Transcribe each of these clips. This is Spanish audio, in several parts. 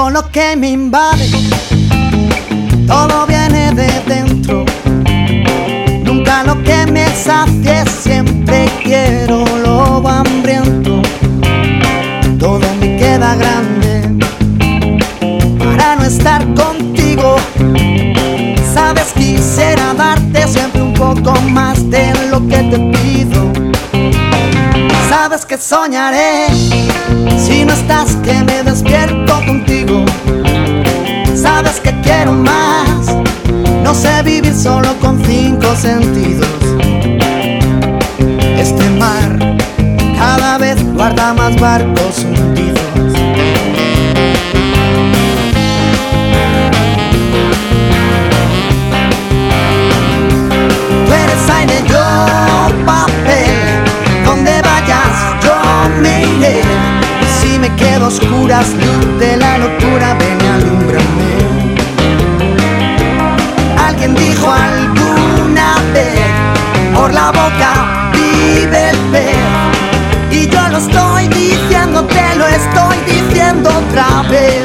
todo lo que me invade, todo viene de dentro. Nunca lo que me sacie, siempre quiero lobo hambriento. Todo me queda grande para no estar contigo. Sabes, quisiera darte siempre un poco más de lo que te pido. Sabes que soñaré si no estás, que me despierto contigo. Sabes que quiero más, no sé vivir solo con 5 sentidos. Este mar cada vez guarda más barcos hundidos. Tú eres aire, yo papel, donde vayas yo me iré. Y si me quedo a oscuras, luz de la locura, ven y alúmbrame. Alguien dijo alguna vez, por la boca vive el pez. Y yo lo estoy diciendo, te lo estoy diciendo otra vez.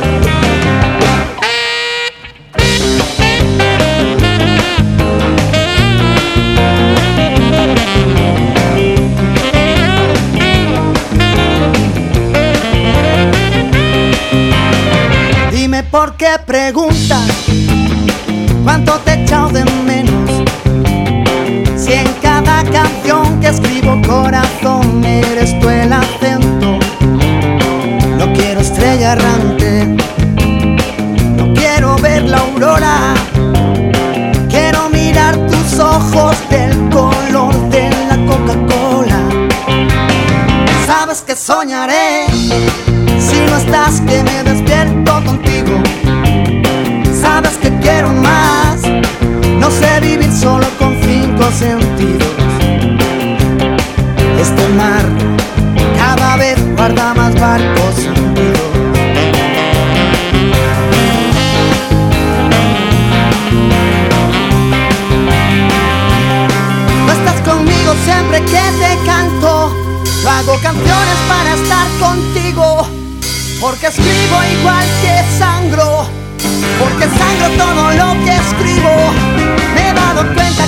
Dime por qué preguntas cuánto te he echado de menos, si en cada canción que escribo, corazón, eres tú el acento. No quiero estrella errante, no quiero ver la aurora. Quiero mirar tus ojos del color de la Coca-Cola. Sabes que soñaré si no estás, que me despierto contigo. Sabes que quiero más, no sé vivir solo con 5 sentidos. Este mar cada vez guarda más barcos hundidos. No estás conmigo siempre que te canto. Yo hago canciones para estar contigo, porque escribo igual que sangro, porque sangro todo lo que escribo. Me he dado cuenta